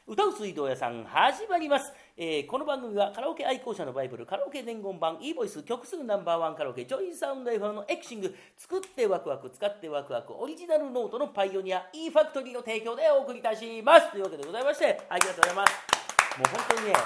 歌う水道屋さん始まります。この番組はカラオケ愛好者のバイブル、カラオケ伝言版 e ボイス曲数ナンバーワンカラオケジョイサウンド FM のエクシング、作ってワクワク使ってワクワクオリジナルノートのパイオニア e ファクトリーの提供でお送りいたしますというわけでございまして、ありがとうございます。もう本当にね、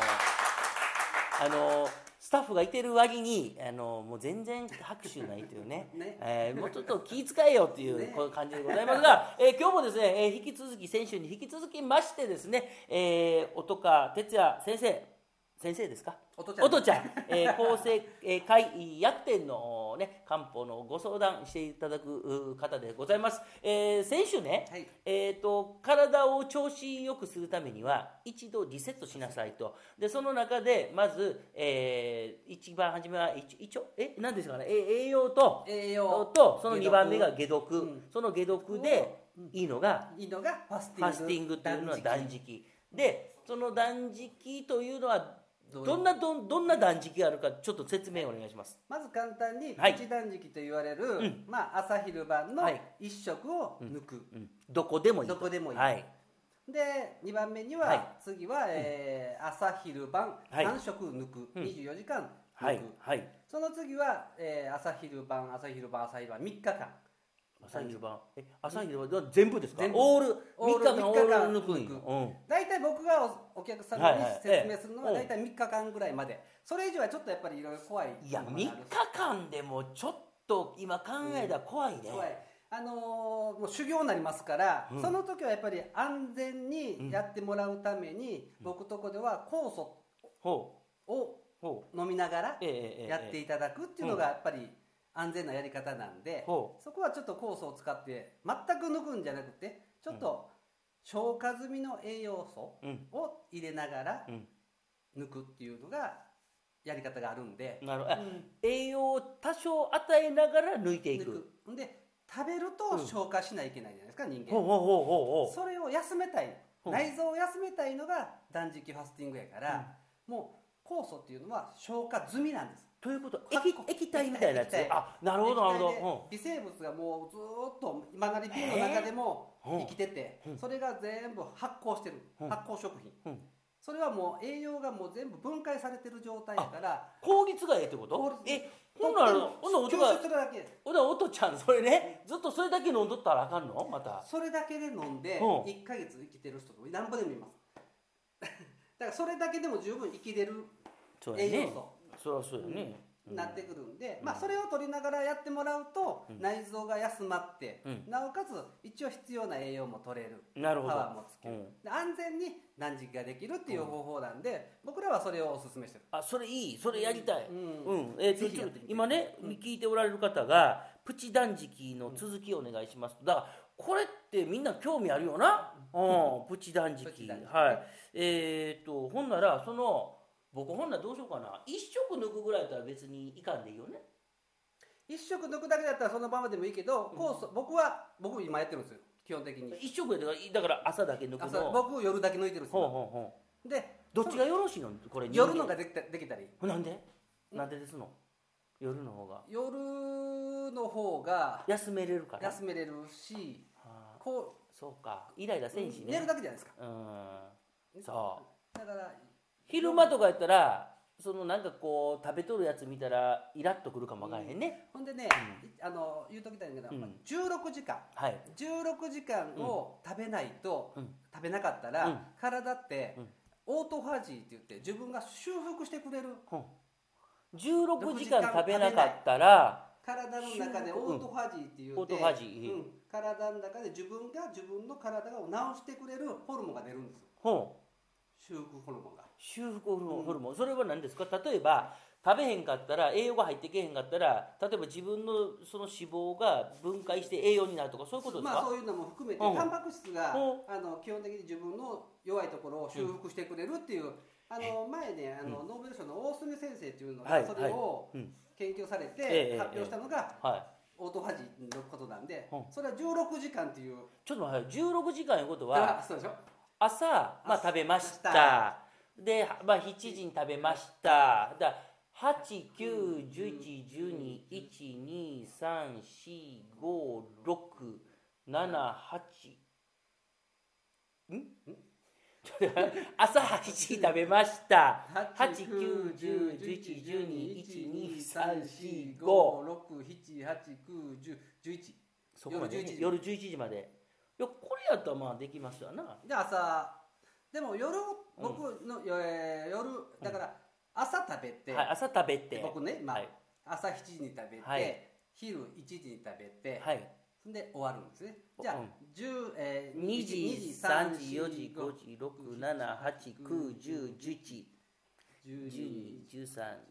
スタッフがいてる割にもう全然拍手ないというねもうちょっと気遣えよっていう感じでございますが、今日もですね、引き続き先週に引き続きましてですね、音川哲也先生ですか、音ちゃん、構成会薬店のね漢方のご相談していただく方でございます。先週ね、はい、体を調子よくするためには一度リセットしなさいと。でその中でまず、一番初めは何ですかね、栄養とその2番目が解毒、その解毒でいいのがファスティングっていうのは断食で、その断食というのはどんな断食があるかちょっと説明をお願いします。 まず簡単にプチ断食と言われる、朝昼晩の1食を抜く、 どこでもいい、 はい、で2番目には、次は、朝昼晩3食抜く、24時間抜く、その次は、朝昼晩3日間朝昼晩全部ですか？オール3日間オール抜くんよ。 大体僕がお客様に説明するのは大体3日間ぐらいまで。それ以上はちょっとやっぱりいろいろ怖い。 いや3日間でもちょっと今考えたら怖いね。 怖い。もう修行になりますから、その時はやっぱり安全にやってもらうために、僕とこでは酵素を飲みながらやっていただくっていうのがやっぱり安全なやり方なんで、そこはちょっと酵素を使って全く抜くんじゃなくて、ちょっと消化済みの栄養素を入れながら抜くっていうのがやり方があるんで、 栄養を多少与えながら抜いていく。 で食べると消化しないといけないじゃないですか、人間。それを休めたい、内臓を休めたいのが断食ファスティングやから、もう酵素っていうのは消化済みなんです。 ということは液体みたいなやつ。なるほどなるほど。 微生物がもうずっと今なり瓶の中でも生きてて、それが全部発酵してる、発酵食品、それはもう栄養がもう全部分解されてる状態だから。 効率がええってこと？ほんなら音ちゃんそれね、ずっとそれだけ飲んどったらあかんの？またそれだけで飲んで1ヶ月生きてる人と何ぼでもいます。だからそれだけでも十分生きれる栄養素、 それはそうよね、 なってくるんで、それを取りながらやってもらうと、内臓が休まって、なおかつ一応必要な栄養も取れる、パワーもつける、安全に断食ができるっていう方法なんで、僕らはそれをおすすめしてる。 それいい、それやりたい。今ね、聞いておられる方がプチ断食の続きをお願いします。だからこれってみんな興味あるよな。プチ断食。ほんなら僕ほんならどうしようかな、一食抜くぐらいだったら別にいかんでいいよね。 一食抜くだけだったらそのままでもいいけど、僕今やってるんですよ、基本的に。 一食だから朝だけ抜くの。 僕夜だけ抜いてるんですよ。 でどっちがよろしいの？これ夜のができたり。 なんでですの？夜の方が休めれるから。 休めれるし、 そうか、イライラせんしね。 寝るだけじゃないですか。 そうだから昼間とかやったらなんかこう食べとるやつ見たらイラッとくるかもわからへんね。 ほんでね、言うときたいんだけど、16時間を食べないと、食べなかったら、体ってオートファジーって言って自分が修復してくれる。 16時間食べなかったら体の中でオートファジーって言って、体の中で自分の体を治してくれるホルモンが出るんですよ。修復ホルモン。 それは何ですか？例えば食べへんかったら、栄養が入ってけへんかったら、例えば自分のその脂肪が分解して栄養になるとか、そういうことですか？ そういうのも含めて、タンパク質が基本的に自分の弱いところを修復してくれるっていう、前ねノーベル賞の大隅先生っていうのがそれを研究されて発表したのがオートファジーのことなんで、それは16時間っていう。 ちょっと待って、16時間いうことはそうでしょ。 朝、食べました。で、7時に食べました。だ8、9、11、12、1、2、3、4、5、6、7、8。 それは朝8時食べました。8、9、10、11、12、1、2、3、4、5、6、 7、8、9、10、11。 そこまで、ね、夜11時まで。いや、これやったらまあできますわな。 で、朝、でも夜、僕の、夜、だから朝食べて、 はい、朝食べて。 僕ね、まあ、朝7時に食べて、昼1時に食べて、で終わるんですね。じゃあ、 2時、3時、4時、5時、6、7、8、9、10、11、12、13、1、2、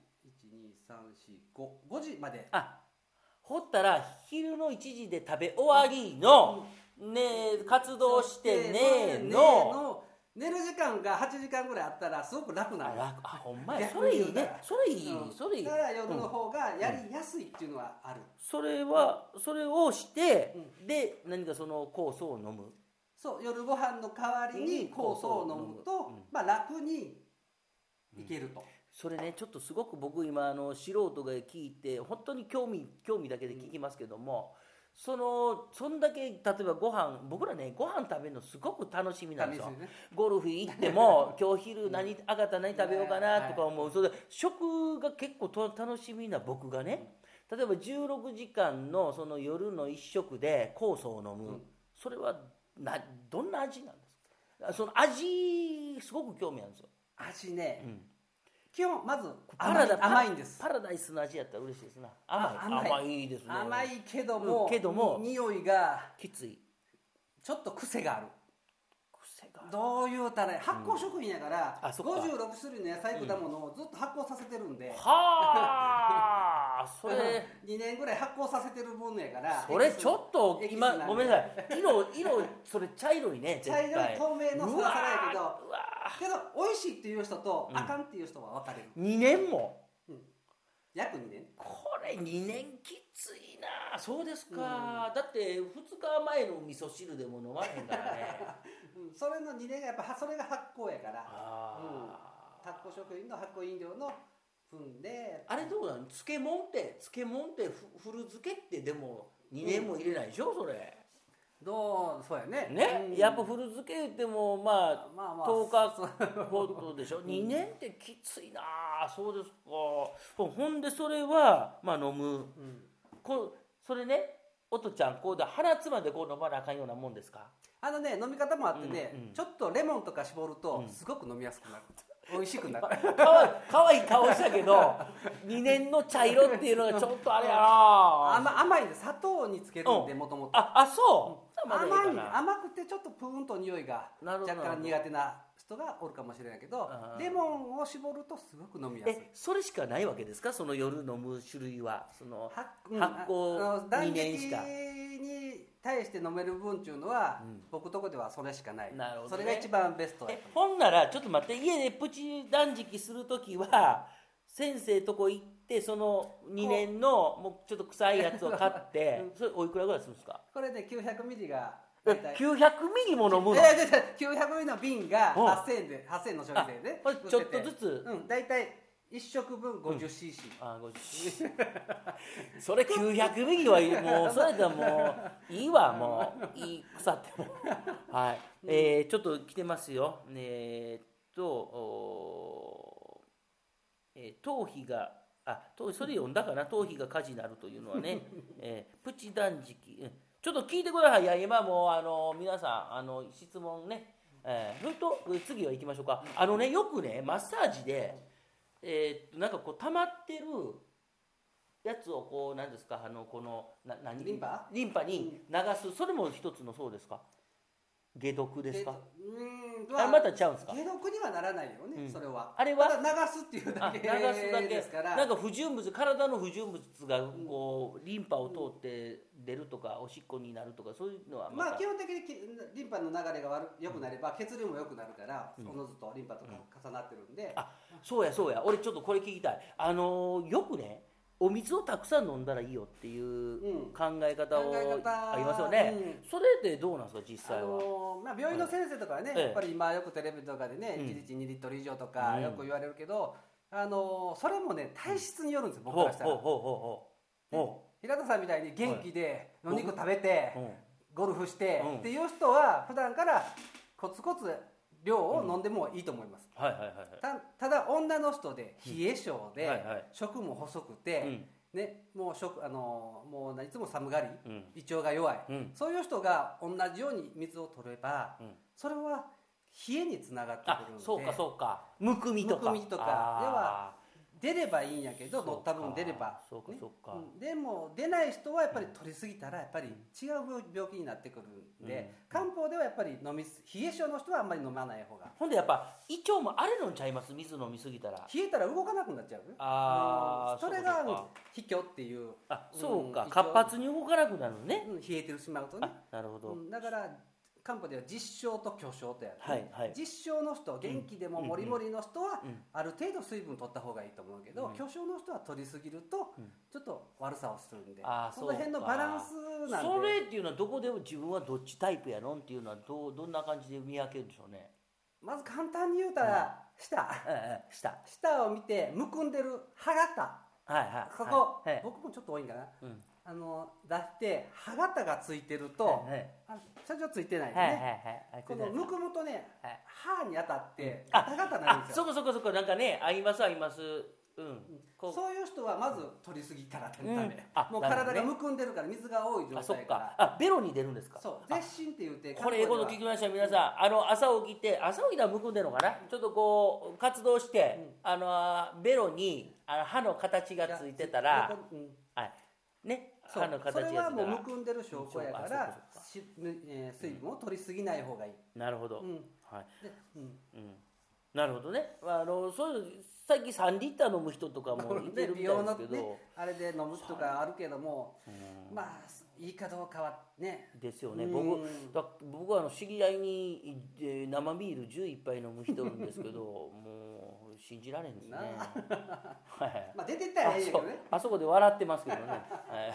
3、4、5時まで。 ほったら昼の1時で食べ終わりの、ね、活動してねの、 寝る時間が8時間ぐらいあったらすごく楽なんです。 ほんまや。それいいね。それいい。それいい。 だから夜の方がやりやすいっていうのはある。 それをして、で、何かその酵素を飲む。 そう、夜ご飯の代わりに酵素を飲むと、まあ楽にいけると。 それね、ちょっとすごく僕今素人が聞いて本当に興味だけで聞きますけども、そんだけ例えば僕らね、ご飯食べるのすごく楽しみなんですよ。ゴルフ行っても今日昼上がった何食べようかなとか思う。それで食が結構楽しみな僕がね、例えば16時間のその夜の一食で酵素を飲む、それはどんな味なんですか？その味すごく興味あるんですよ。 味ね、基本まず甘いんです。 パラダイスの味やったら嬉しいですな。甘いですね。 甘いけども、匂いがきつい。 ちょっと癖がある。どういうたら発酵食品やから、56種類の野菜果物をずっと発酵させてるんで、 はあ、それ 2年ぐらい発酵させてる分やから、 それちょっと今ごめんなさい、色それ茶色いね、 茶色い透明のサラサラやけど美味しいっていう人とあかんっていう人は分かれる。 2年も、 約2年。 これ2年きついな。そうですか、だって2日前の味噌汁でも飲まへんからね。 それの2年がやっぱそれが発酵やから、発酵食品の発酵飲料の分で。 あれどうなの？漬物って古漬けってでも2年も入れないでしょ、それ。 そうやね。 やっぱ古漬け言ってもまあ10日ほどでしょ。2年ってきついな。そうですか。ほんでそれはまあ飲む。それね、おとちゃんこうで鼻つまでこう飲まなあかんようなもんですか？ 飲み方もあってね、ちょっとレモンとか絞るとすごく飲みやすくなる。美味しくなる。 かわいい顔したけど2年の茶色っていうのがちょっとあれやな。 甘いんで、砂糖につけるんで、もともと。 そう。 甘くてちょっとプーンと匂いが若干苦手な人がおるかもしれないけど、レモンを絞るとすごく飲みやすい。 それしかないわけですか？その夜飲む種類はその発酵2年しか。 断食に対して飲める分っていうのは、僕とこではそれしかない。 なるほどね。 それが一番ベスト。 ほんならちょっと待って、家でプチ断食するときは先生とこ行ってその2年のもうちょっと臭いやつを買ってそれおいくらぐらいするんですか？ これで900ミリが 900ミリも飲むの？ 900ミリの瓶が8000円で、8000円の消費税でこれちょっとずつ、 大体1食分 50cc、 50cc それ900ミリはもうそれでもういいわ、もういい腐ってもはい、ちょっと来てますよ。頭皮がそれ読んだかな。頭皮が火事になるというのはね、プチ断食、ちょっと聞いてください。いや今もう皆さん質問ね、それと次は行きましょうか。よくねマッサージでなんかこう溜まってるやつをこう何ですか、このリンパに流す、それも一つのそうですか？解毒ですか？またちゃうんですか？ 解毒にはならないよね、それは。 あれはただ流すっていうだけですから。 なんか体の不純物がこうリンパを通って出るとかおしっこになるとか、そういうのはまあ基本的にリンパの流れが良くなれば血流も良くなるから、おのずとリンパとか重なってるんで。 そうや、俺ちょっとこれ聞きたい。よくねお水をたくさん飲んだらいいよっていう考え方ありますよね。それでどうなんですか実際は？ 病院の先生とかはね、やっぱり今よくテレビとかでね、1日2リットル以上とかよく言われるけど、それもね体質によるんですよ、僕からしたら。平田さんみたいに元気でお肉食べてゴルフしてっていう人は普段からコツコツ量を飲んでもいいと思います。ただ女の人で冷え性で食も細くて、ね、もういつも寒がり、胃腸が弱い、そういう人が同じように水を取れば、それは冷えにつながってくるので、 そうかむくみとか要は出ればいいんやけど、多分出れば、でも出ない人はやっぱり取りすぎたらやっぱり違う病気になってくるんで、漢方ではやっぱり冷え性の人はあんまり飲まない方が。 ほんでやっぱ胃腸も荒れるんちゃいます？水飲みすぎたら冷えたら動かなくなっちゃう。それが脾虚っていう。 そうか、活発に動かなくなるのね、 冷えてしまうとね。 なるほど。 だから漢方では実証と虚証とやって、実証の人、元気でもモリモリの人はある程度水分取った方がいいと思うけど、虚証の人は取りすぎるとちょっと悪さをするんで、その辺のバランスなんで。 それっていうのはどこでも自分はどっちタイプやのんっていうのはどんな感じで見分けるんでしょうね。 まず簡単に言うたら、下を見てむくんでる歯型、ここ、僕もちょっと多いんかな、出して歯型がついてると、社長ついてないですね。このむくむとね、歯に当たってガタガタなるんですよ。 そこなんかね、合います。 そういう人はまず取りすぎたらダメ。もう体がむくんでるから水が多い状態から。 ベロに出るんですか？ そう、絶心って言って。 これ英語の聞きました。皆さん、朝起きたらむくんでるのかな、ちょっとこう活動してベロに歯の形がついてたらね、歯の形がついてたら、 それはもうむくんでる証拠やから、水分を取りすぎない方がいい。 なるほど。なるほどね。そういう最近3リッター飲む人とかもいてるみたいですけど、 あれで飲む人があるけども、まあいいかどうかはね。 ですよね。僕は知り合いに生ビール11杯飲む人いるんですけど、もう信じられんですね。 まあ出てったらいいけどね。 あそこで笑ってますけどね。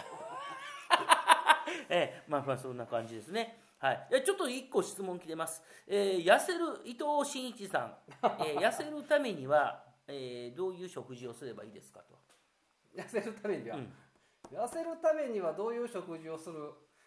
まあそんな感じですね。ちょっと1個質問来てます。痩せる伊藤真一さん、痩せるためには、どういう食事をすればいいですかと。 痩せるためにはどういう食事をする？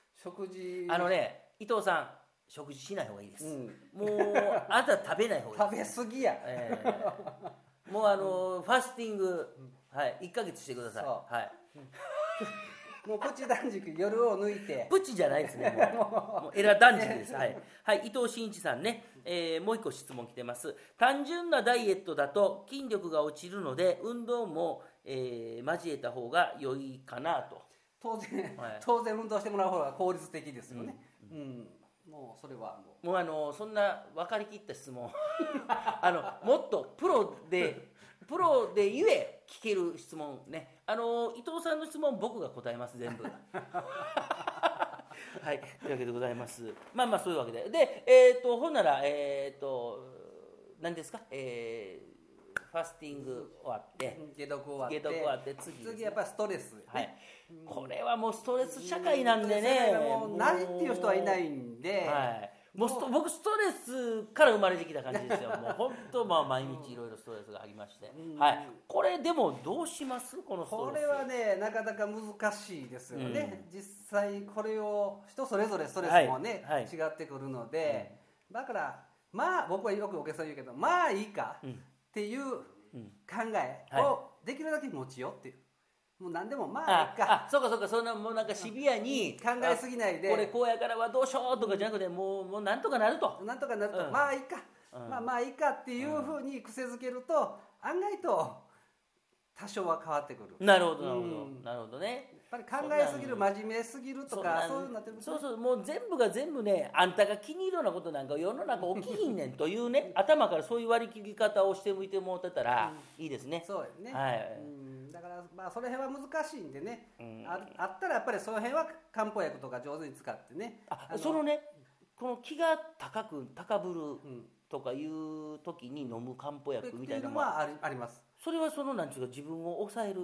伊藤さん、食事しない方がいいです。もうあなた食べない方がいいです。 食べ過ぎや。 もうファスティング、1ヶ月してください。 もうプチ断食、夜を抜いて。 プチじゃないですね。もうエラ断食です。伊藤真一さんね、もう一個質問来てます。単純なダイエットだと筋力が落ちるので運動も、交えた方が良いかなと。 当然運動してもらう方が効率的ですよね。もうそれはもうそんな分かりきった質問もっとプロで言え聞ける質問ね。伊藤さんの質問僕が答えます全部。というわけでございます。まあそういうわけでほんなら何ですか、ファスティング終わって解毒終わって次やっぱりストレス、 これはもうストレス社会なんでね、 もうないっていう人はいないんで、 もう僕ストレスから生まれてきた感じですよ。もう本当毎日いろいろストレスがありまして、これでもどうします？このストレス。 これはねなかなか難しいですよね。実際これを人それぞれストレスもね、違ってくるので、だからまあ僕はよくお客さん言うけど、まあいいかっていう考えをできるだけ持ちよっていう。もう何でもまあいいか。 そうかそんなもうなんかシビアに考えすぎないで、 これこうやからはどうしようとかじゃなくて、もうなんとかなるとまあいいか、まあいいかっていうふうに癖づけると案外と多少は変わってくる。 なるほどね。 やっぱり考えすぎる、真面目すぎるとかそういうのなってる。 そうもう全部が全部ね、あんたが気に入るようなことなんか世の中起きひんねんというね頭からそういう割り切り方をしてみてもらってたらいいですね。 そうですね。だからまあその辺は難しいんでね、あったらやっぱりその辺は漢方薬とか上手に使ってね。 この気が高ぶるとかいう時に飲む漢方薬みたいなのはあります。 それはなんていうか自分を抑える、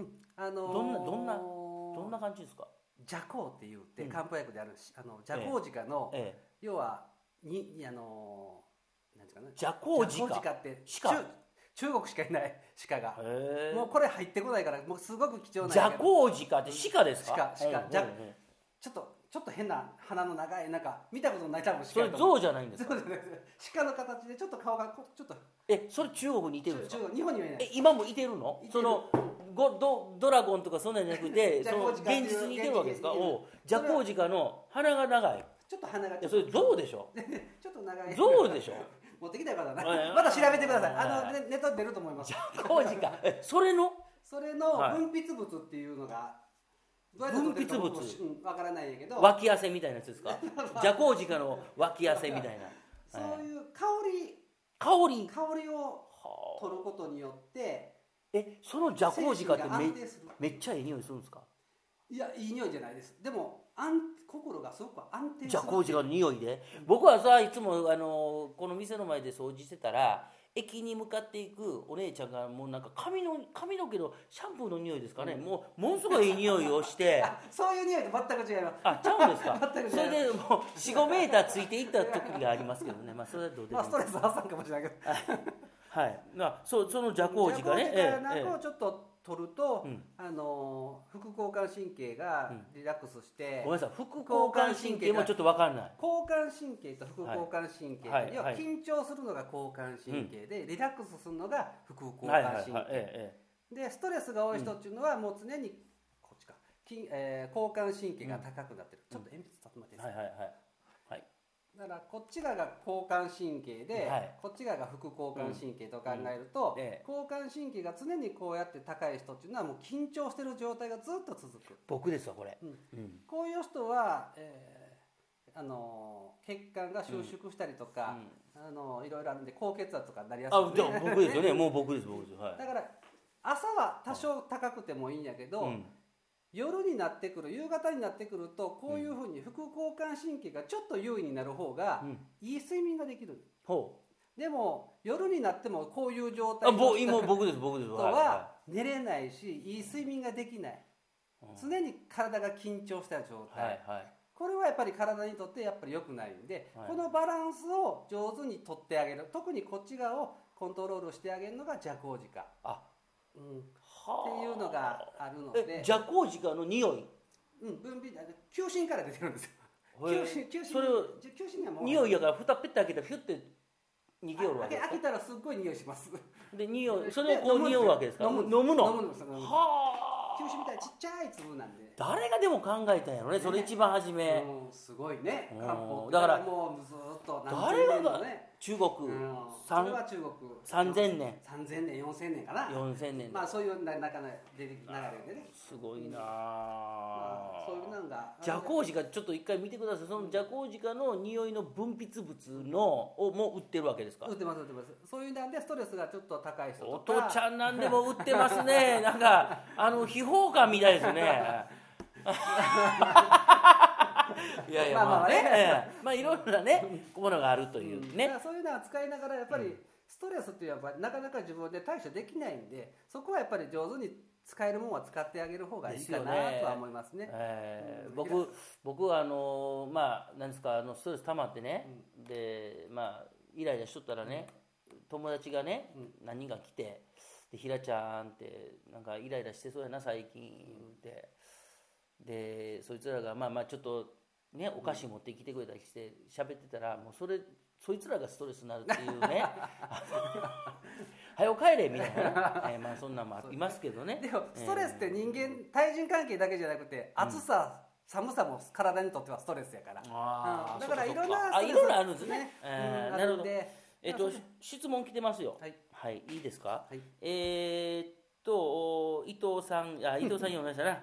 どんな感じですか？ 麝香って言って漢方薬である麝香鹿の、要はなんていうかな、 麝香鹿って中国しかいない鹿が、もうこれ入ってこないからもうすごく貴重な。 麝香鹿って鹿ですか？ 鹿ちょっちょっと変な鼻の長いなんか見たことない多分それ象じゃないんですか？ 鹿の形でちょっと顔がちょっとそれ中国にいてるんですか？ 日本にはいない。 今もいてるの？そのドラゴンとかそんなんじゃなくてその現実にいてるわけですか？ジャコウジカの鼻が長い。 ちょっと鼻がそれ象でしょ？ ちょっと長い。 象でしょ？ 持ってきたよからな。まだ調べてください。ネットで出ると思います。 ジャコウジカ。それの分泌物っていうのがどうやって取ってるかわからないんやけど。 脇汗みたいなやつですか？ジャコウジカの脇汗みたいな。 そういう香りを取ることによって。 そのジャコウジカってめっちゃいい匂いするんですか？ いや、いい匂いじゃないです。でも心がすごく安定する。 ジャコウジカの匂いで、僕はさいつもこの店の前で掃除してたら駅に向かっていくお姉ちゃんがもうなんか髪の毛のシャンプーの匂いですかね、ものすごいいい匂いをしてそういう匂いと全く違います。 ちゃうんですか？それでもう 4,5 メーターついていった時がありますけどね、それはどうでもいい。 ストレス発散かもしれないけどはい、そのジャコウジカね、 ジャコウジカなんかをちょっと取ると、副交感神経がリラックスして、 ごめんなさい、副交感神経もちょっと分かんない。 交感神経と副交感神経、要は緊張するのが交感神経で、リラックスするのが副交感神経で、ストレスが多い人っていうのはもう常にこっちか、交感神経が高くなってる。ちょっと鉛筆立ってもらっていいですか？だからこっち側が交感神経で、こっち側が副交感神経と考えると、交感神経が常にこうやって高い人っていうのはもう緊張してる状態がずっと続く。 僕ですわこれ、 こういう人は、血管が収縮したりとか、いろいろあるんで高血圧とかになりやすい、 じゃあ僕ですよね。もう僕です、 だから朝は多少高くてもいいんやけど、夜になってくる、夕方になってくるとこういうふうに副交感神経がちょっと優位になる方がいい睡眠ができる。でも夜になってもこういう状態の人は寝れないし、いい睡眠ができない。常に体が緊張した状態、これはやっぱり体にとってやっぱり良くないんで、このバランスを上手にとってあげる、特にこっち側をコントロールしてあげるのがジャコウジカっていうのがあるので。 ジャコウジカの匂い、 分泌球心から出てるんですよ。 それを匂いやから蓋ペッて開けたらフュッて逃げよるわけですか？ 開けたらすっごい匂いします。 でそれをこう匂うわけですか？飲むの。 球心みたいなちっちゃい粒なんで。 誰がでも考えたんやろね、それ一番初め。 すごいね。 だからもうずっと誰が中国、 それは中国 3000年 4000年かな。 4000年、 そういう中の流れでね。 すごいな。 そういうなんがジャコウジカちょっと一回見てください。そのジャコウジカの匂いの分泌物をもう売ってるわけですか？売ってます。 そういうなんでストレスがちょっと高い人とか。 お父ちゃんなんでも売ってますね。なんか秘宝館みたいですね。いやいや、いろいろなねものがあるというね。 そういうのは使いながらやっぱりストレスっていうのはなかなか自分で対処できないんで、そこはやっぱり上手に使えるものは使ってあげる方がいいかなとは思いますね。 僕はなんですか、ストレス溜まってね、でイライラしとったらね、友達がね、何人か来て、でひらちゃんってなんかイライラしてそうやな最近言うて、でそいつらがちょっとねお菓子持ってきてくれたりして喋ってたら、もうそいつらがストレスになるっていうね早く帰れみたいな、そんなんもいますけどね。 でもストレスって人間、対人関係だけじゃなくて、暑さ、寒さも体にとってはストレスやから、だからいろんなストレスいろいろあるんですね。 なるほど。 質問来てますよ。はい、いいですか？伊藤さん読みましたな。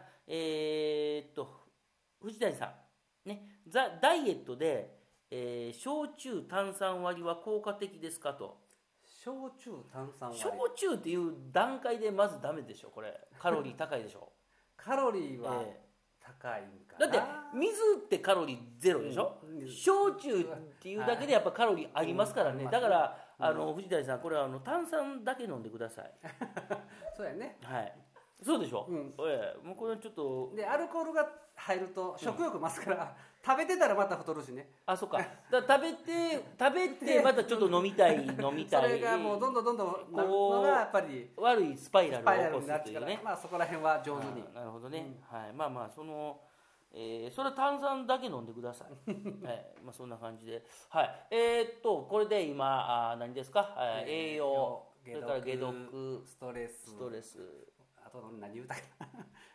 藤谷さんね、ダイエットで、焼酎炭酸割りは効果的ですかと。 焼酎炭酸割り、 焼酎っていう段階でまずダメでしょ。これカロリー高いでしょ。 カロリーは高いんかな。 だって水ってカロリーゼロでしょ。焼酎っていうだけでやっぱカロリーありますからね。だから藤谷さん、これは炭酸だけ飲んでください。 そうやね。 はい、そうでしょ。もうこれちょっとでアルコールが入ると食欲増すから、食べてたらまた太るしね。 そうか。だから食べてまたちょっと飲みたいそれがもうどんどんなるのがやっぱり悪いスパイラルを起こすというね。 そこら辺は上手に。 なるほどね。はい。そのそれは炭酸だけ飲んでください。まあそんな感じで、はい。これで今何ですか？栄養、それから解毒、 ストレス、あと何言うたかな。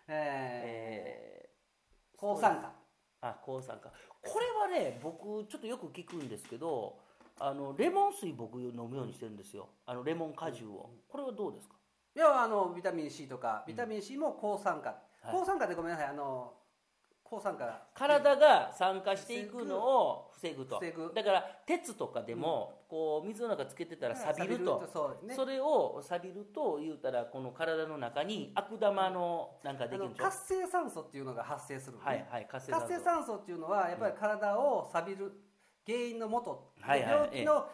抗酸化。 抗酸化。これはね、僕ちょっとよく聞くんですけど、レモン水僕飲むようにしてるんですよ。レモン果汁を。これはどうですか？ いや、ビタミン C とか、ビタミン C も抗酸化。抗酸化でごめんなさい、抗酸化。 体が酸化していくのを防ぐと。だから鉄とかでも、こう水の中つけてたら錆びると。それを錆びると言うたら、この体の中に悪玉のなんかできるんでしょ。 活性酸素っていうのが発生する。 活性酸素っていうのはやっぱり体を錆びる原因のもと。病気の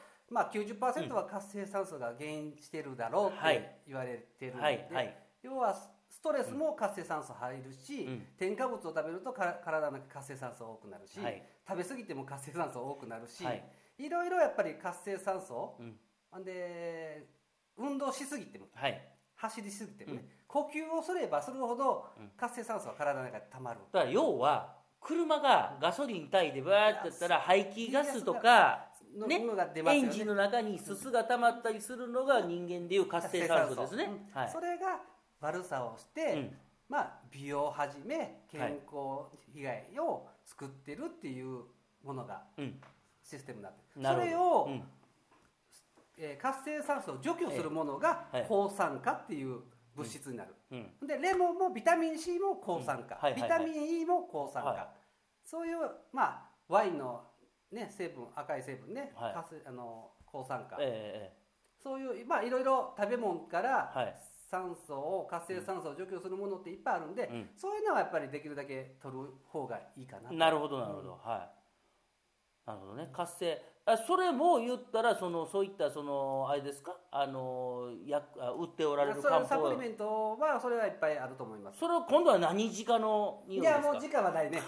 90% は活性酸素が原因してるだろうって言われてるので、要はストレスも活性酸素入るし、添加物を食べると体の活性酸素多くなるし、食べ過ぎても活性酸素多くなるし、いろいろやっぱり活性酸素、で運動しすぎても、走りすぎてもね、呼吸をすればするほど活性酸素は体の中でたまる。 だから要は車がガソリン帯でバーってやったら排気ガスとかね、エンジンの中にすすが溜まったりするのが人間でいう活性酸素ですね。 それが悪さをして、美容をはじめ健康被害を作ってるっていうものがシステムになってる。それを、活性酸素を除去するものが抗酸化っていう物質になる。でレモンもビタミン C も抗酸化、ビタミン E も抗酸化、そういうワインの成分、赤い成分ね、抗酸化、そういういろいろ食べ物から酸素を、活性酸素を除去するものっていっぱいあるんで、そういうのはやっぱりできるだけ取る方がいいかなと。 なるほどなるほど、なるほどね。活性、それも言ったらそういったあれですか、売っておられる漢方サプリメントはそれはいっぱいあると思います。 それを今度は何鹿の匂いですか？ いや、もう鹿はないね。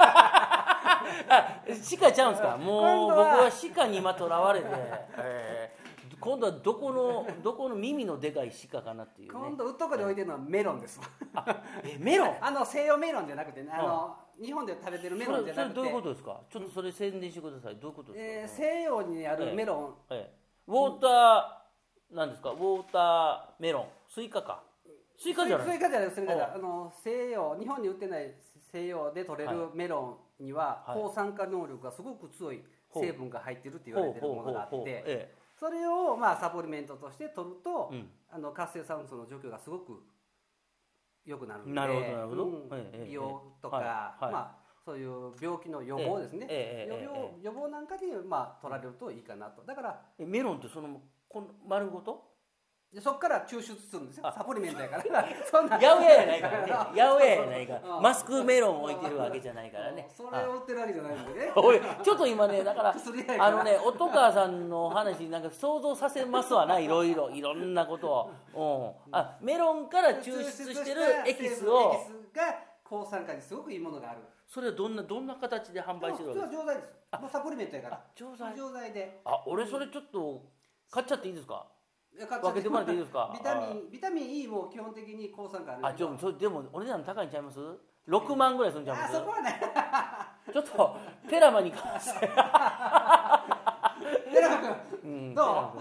鹿ちゃうんですか？もう僕は鹿に今とらわれて、今度はどこの耳のでかい鹿かなっていうね。 今度ウッドコで置いてるのはメロンです。 メロン？ 西洋メロンじゃなくてね、日本で食べてるメロンじゃなくて。 それどういうことですか？ちょっとそれ宣伝してください。どういうことですか？ 西洋にあるメロン、 ウォーターなんですか？ウォーターメロン、スイカか。スイカじゃない。 スイカじゃない。西洋、日本に売ってない西洋で取れるメロンには抗酸化能力がすごく強い成分が入ってるって言われてるものがあって、それをサプリメントとして取ると、活性酸素の除去がすごく良くなるので、 なるほどなるほど、 美容とか、そういう病気の予防ですね、予防なんかに取られるといいかなと。だからメロンってこの丸ごとそこから抽出するんですよ。サプリメントやからそんな八百屋やないからね。八百屋やないからマスクメロン置いてるわけじゃないからね。 それを売ってるわけじゃないんでね。 ちょっと今ね、だから音川さんの話なんか想像させますわな。いろんなことを、メロンから抽出してるエキスをが抗酸化にすごくいいものがある。 それはどんな形で販売してるわけですか？ 錠剤です。もうサプリメントやから。錠剤で。 俺それちょっと買っちゃっていいですか？分けてもらっていいですか？ ビタミン E も基本的に抗酸化ある。 でもお値段高いんちゃいます？ 6 万ぐらいするんちゃいます？ そこはね。 ちょっとテラマに関してテラマ君どう？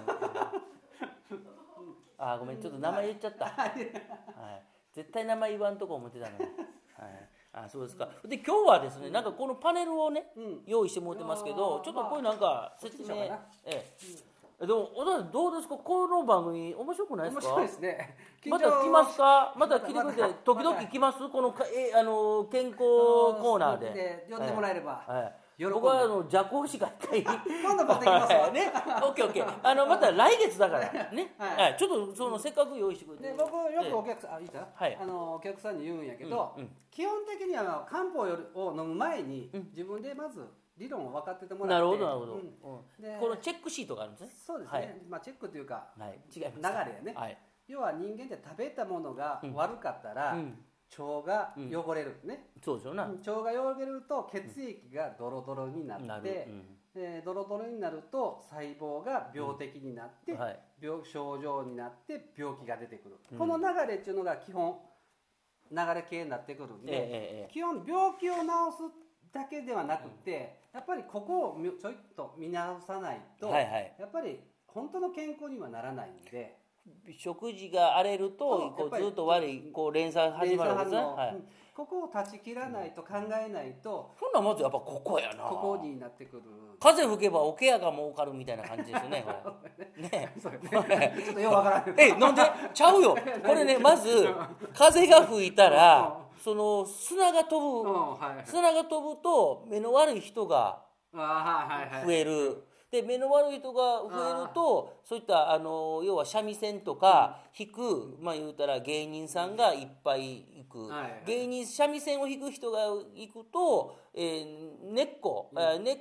ごめん、ちょっと名前言っちゃった。絶対名前言わんとこ思ってたのに。そうですか。で今日はですね、なんかこのパネルをね用意してもらってますけど、ちょっとこれなんか説明。でもどうですか、この番組面白くないですか？ 面白いですね。 また来ますか？また来てくれて時々来ます？この健康コーナーで呼んでもらえれば。 僕は蛇行しか一回今度持ってきますわね。オッケーまた来月だからね。ちょっとせっかく用意してくれて。 僕よくお客さんいいかな、お客さんに言うんやけど、基本的には漢方を飲む前に自分でまず理論を分かっててもらって。 なるほど。このチェックシートがあるんですね。 そうですね。チェックというか違います。 流れやね。要は人間って食べたものが悪かったら腸が汚れるね。 そうですよね。 腸が汚れると血液がドロドロになって、ドロドロになると細胞が病的になって、症状になって病気が出てくる。この流れっていうのが基本流れ系になってくるんで、基本病気を治すだけではなくて、やっぱりここをちょいと見直さないと、やっぱり本当の健康にはならないんで、 食事が荒れるとこうずっと悪いこう連鎖始まるんですね。 ここを断ち切らないと考えないと、 そんなまずやっぱここやな。 ここになってくる。 風吹けば桶屋が儲かるみたいな感じですよね。ね。 ちょっとよくわからない。 なんでちゃうよ。これね、まず風が吹いたらその砂が飛ぶと目の悪い人が増える。で目の悪い人が増えるとそういった要は三味線とか弾く、言うたら芸人さんがいっぱい行く、三味線を弾く人が行くと、猫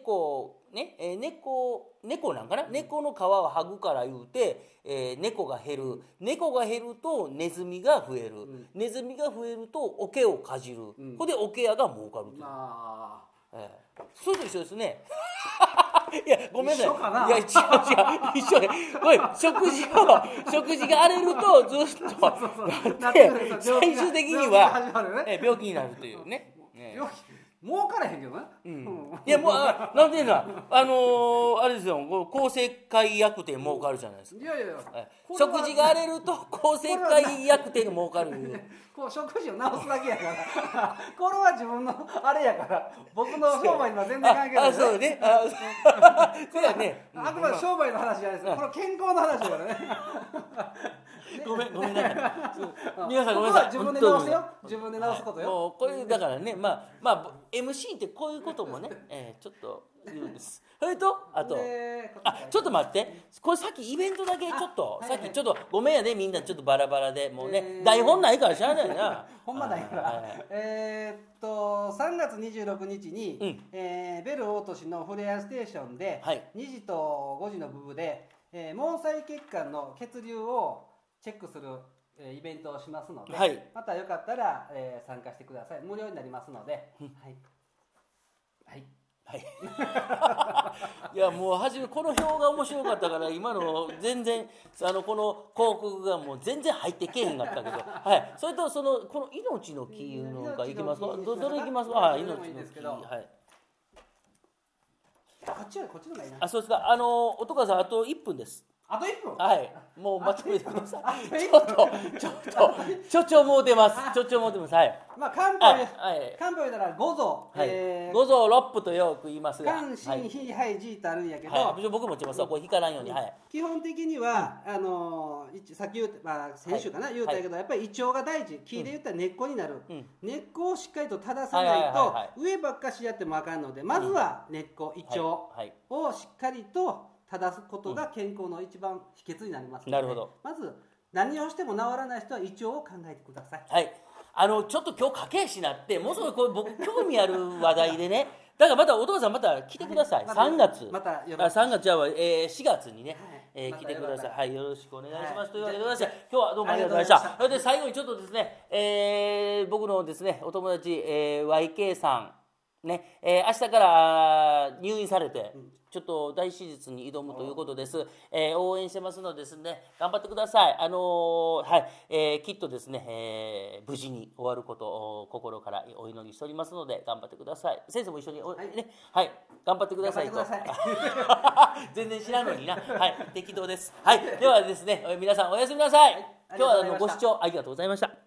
なんかな、猫の皮を剥ぐから言うて、猫が減るとネズミが増える、ネズミが増えると桶をかじる、これで桶屋が儲かるという。それと一緒ですね。いやごめんなさい。いや違う一緒で、これ食事が荒れるとずっと最終的には病気になるというね。 儲からへんけどな。 いやもうなんていうの、あれですよ、抗生会薬店儲かるじゃないですか。 いや食事が荒れると抗生会薬店が儲かる。 こう食事を治すだけやからこれは自分のあれやから、僕の商売には全然関係ない。 そうね。そうやね。 あくまで商売の話じゃないです。これ健康の話だからね。 ごめんなさい。皆さんごめんなさい。 自分で直すよ。自分で直すことよ。 もうこれだからね、MC ってこういうこともね、ちょっと言うんです。それとあとちょっと待って、これさっきイベントだけちょっとさっきちょっとごめんやね、みんなちょっとバラバラでもうね、台本ないからしゃあないな。 ほんまないから。3月26日にベル大都市のフレアステーションで2時と5時の部で毛細血管の血流をチェックするイベントをしますので、またよかったら参加してください。無料になりますので。 いやもう初めこの表が面白かったから今の全然この広告がもう全然入ってけへんかったけど、それとこの命の木いうのがいきますか。どれいきますか。命の木。 こっちのがいいな。 そうですか。音川さんあと1分です。 あと1分。 もうまとめてください。ちょっともう出ます。漢方言うたら五臓、五臓六腑とよく言いますが、 肝心脾肺腎ってあるんやけど、 僕も持ちます。これ引からんように。 基本的にはさっき先週かな言うたけど、やっぱり胃腸が大事。木で言ったら根っこになる。根っこをしっかりと正さないと上ばっかしやってもあかんので、まずは根っこ胃腸をしっかりと正すことが健康の一番秘訣になりますので、 なるほど。 まず何をしても治らない人は胃腸を考えてください。 ちょっと今日駆け足になってもうすぐこれ僕興味ある話題でね、だからまたお父さんまた来てください。3月3月じゃあ4月にね、来てください。よろしくお願いします。というわけで今日はどうもありがとうございました。それで最後にちょっとですね、僕のですねお友達、YK さんね、明日から入院されてちょっと大手術に挑むということです。応援してますのでですね、頑張ってください。きっとですね、無事に終わることを心からお祈りしておりますので頑張ってください。先生も一緒に頑張ってくださいと。全然知らんのにな。適当です。ではですね、皆さんおやすみなさい。今日はご視聴ありがとうございました。